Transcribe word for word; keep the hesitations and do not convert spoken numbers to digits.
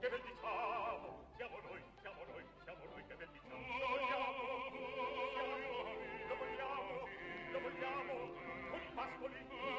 che ben diciamo, siamo noi, siamo noi, siamo noi che ben diciamo. Lo vogliamo, lo vogliamo, lo vogliamo, lo vogliamo, con i pascoli,